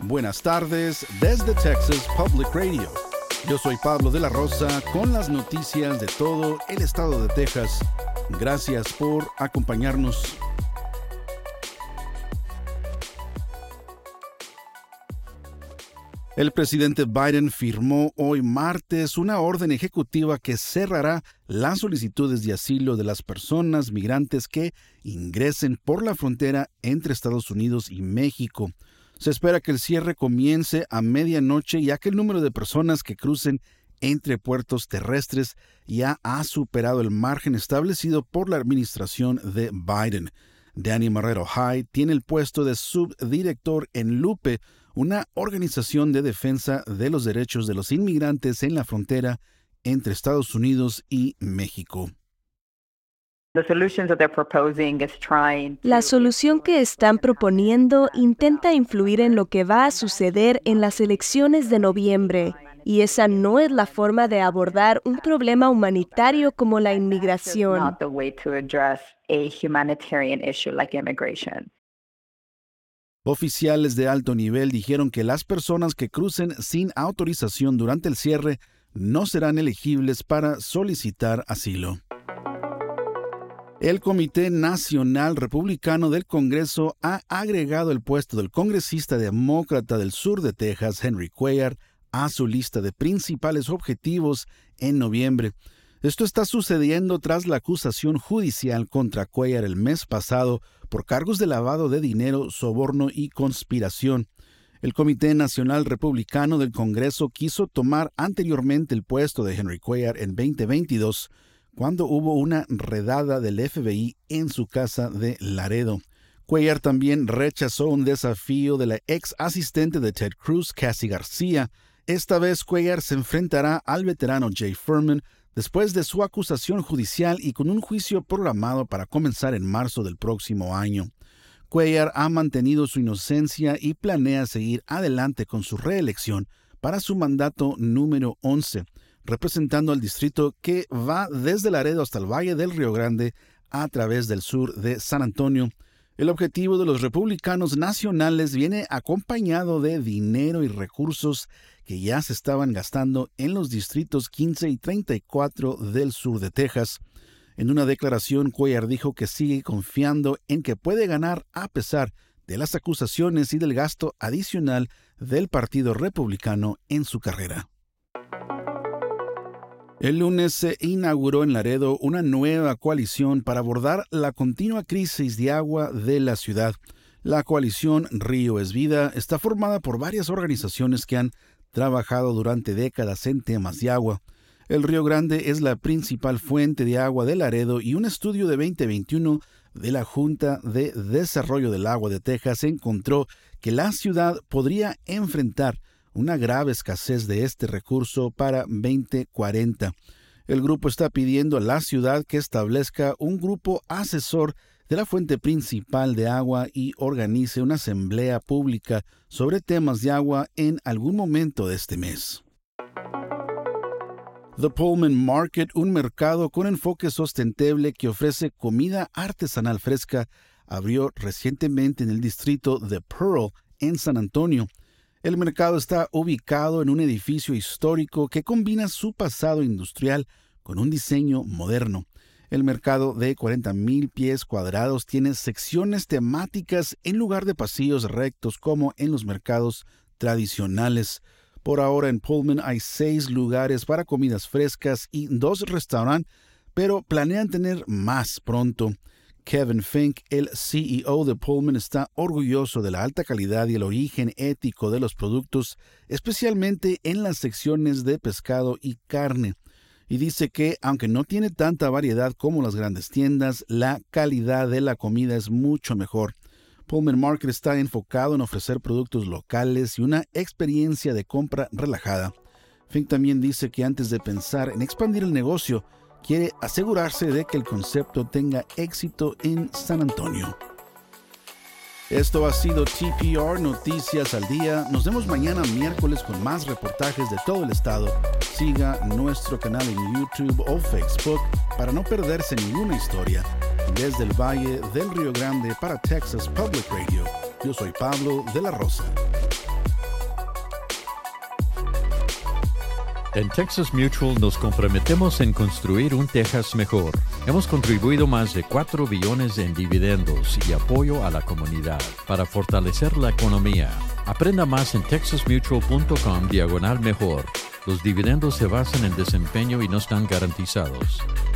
Buenas tardes desde Texas Public Radio. Yo soy Pablo de la Rosa con las noticias de todo el estado de Texas. Gracias por acompañarnos. El presidente Biden firmó hoy martes una orden ejecutiva que cerrará las solicitudes de asilo de las personas migrantes que ingresen por la frontera entre Estados Unidos y México. Se espera que el cierre comience a medianoche, ya que el número de personas que crucen entre puertos terrestres ya ha superado el margen establecido por la administración de Biden. Danny Marrero Hyde tiene el puesto de subdirector en LUPE, una organización de defensa de los derechos de los inmigrantes en la frontera entre Estados Unidos y México. La solución que están proponiendo intenta influir en lo que va a suceder en las elecciones de noviembre, y esa no es la forma de abordar un problema humanitario como la inmigración. Oficiales de alto nivel dijeron que las personas que crucen sin autorización durante el cierre no serán elegibles para solicitar asilo. El Comité Nacional Republicano del Congreso ha agregado el puesto del congresista demócrata del sur de Texas, Henry Cuellar, a su lista de principales objetivos en noviembre. Esto está sucediendo tras la acusación judicial contra Cuellar el mes pasado por cargos de lavado de dinero, soborno y conspiración. El Comité Nacional Republicano del Congreso quiso tomar anteriormente el puesto de Henry Cuellar en 2022, cuando hubo una redada del FBI en su casa de Laredo. Cuellar también rechazó un desafío de la ex asistente de Ted Cruz, Cassie García. Esta vez Cuellar se enfrentará al veterano Jay Furman después de su acusación judicial y con un juicio programado para comenzar en marzo del próximo año. Cuellar ha mantenido su inocencia y planea seguir adelante con su reelección para su mandato número 11, representando al distrito que va desde Laredo hasta el Valle del Río Grande a través del sur de San Antonio. El objetivo de los republicanos nacionales viene acompañado de dinero y recursos que ya se estaban gastando en los distritos 15 y 34 del sur de Texas. En una declaración, Cuellar dijo que sigue confiando en que puede ganar a pesar de las acusaciones y del gasto adicional del Partido Republicano en su carrera. El lunes se inauguró en Laredo una nueva coalición para abordar la continua crisis de agua de la ciudad. La coalición Río es Vida está formada por varias organizaciones que han trabajado durante décadas en temas de agua. El Río Grande es la principal fuente de agua de Laredo y un estudio de 2021 de la Junta de Desarrollo del Agua de Texas encontró que la ciudad podría enfrentar una grave escasez de este recurso para 2040. El grupo está pidiendo a la ciudad que establezca un grupo asesor de la fuente principal de agua y organice una asamblea pública sobre temas de agua en algún momento de este mes. The Pullman Market, un mercado con enfoque sustentable que ofrece comida artesanal fresca, abrió recientemente en el distrito de Pearl, en San Antonio. El mercado está ubicado en un edificio histórico que combina su pasado industrial con un diseño moderno. El mercado de 40,000 pies cuadrados tiene secciones temáticas en lugar de pasillos rectos como en los mercados tradicionales. Por ahora en Pullman hay 6 lugares para comidas frescas y 2 restaurantes, pero planean tener más pronto. Kevin Fink, el CEO de Pullman, está orgulloso de la alta calidad y el origen ético de los productos, especialmente en las secciones de pescado y carne. Y dice que, aunque no tiene tanta variedad como las grandes tiendas, la calidad de la comida es mucho mejor. Pullman Market está enfocado en ofrecer productos locales y una experiencia de compra relajada. Fink también dice que antes de pensar en expandir el negocio, quiere asegurarse de que el concepto tenga éxito en San Antonio. Esto ha sido TPR Noticias al Día. Nos vemos mañana miércoles con más reportajes de todo el estado. Siga nuestro canal en YouTube o Facebook para no perderse ninguna historia. Desde el Valle del Río Grande para Texas Public Radio, yo soy Pablo de la Rosa. En Texas Mutual nos comprometemos en construir un Texas mejor. Hemos contribuido más de $4 billones en dividendos y apoyo a la comunidad para fortalecer la economía. Aprenda más en texasmutual.com/mejor. Los dividendos se basan en desempeño y no están garantizados.